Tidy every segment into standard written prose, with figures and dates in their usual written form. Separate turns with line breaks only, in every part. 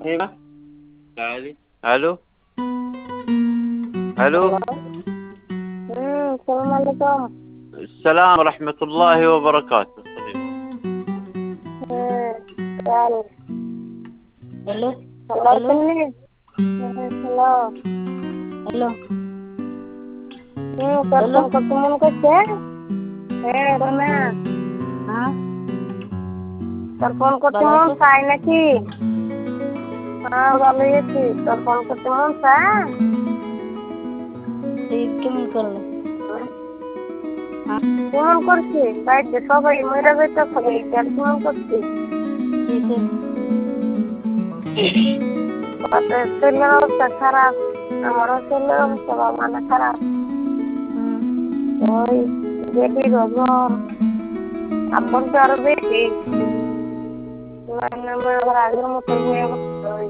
ايوه. تعالي. الو. الو.
Hello. السلام عليكم.
السلام ورحمة الله وبركاته صديقي.
تعال.
Hello
hello
hello
सुनिए। Hello.
Hello
sir
hello
phone करते मन करते रम्या
हाँ
सर फोन करते
ভালো
मन
আছো
চাই নাকি? ভালোই আছি। তোর ফোন করতে মন চায়?
এই কেমন করলে হ্যাঁ
কেমন করছি? বাড়িতে সবাই মরে যেতে সবাই আর কেমন করছি?
কিসে
ছেলের অবস্থা খারাপ, আমারও ছেলের অবস্থা মানে খারাপ। ওই বেটি রোগর আপন তো আরো বেশি মানে আমার আবার আগের মতন হয়ে গেছে। ওই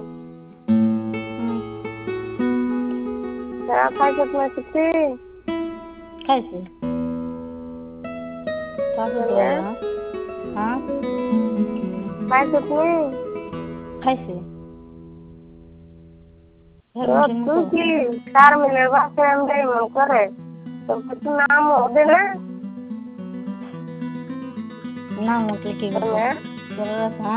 খাইছত না কিছু
খাইছে কাকে দেওয়া হ্যাঁ
খাইছত নি
খাইছে
তুই কি 4 মিনিটের বাসে আমি মন করে তোর কিছু নাম হবে না
না মুখে কি
হ্যাঁ
করে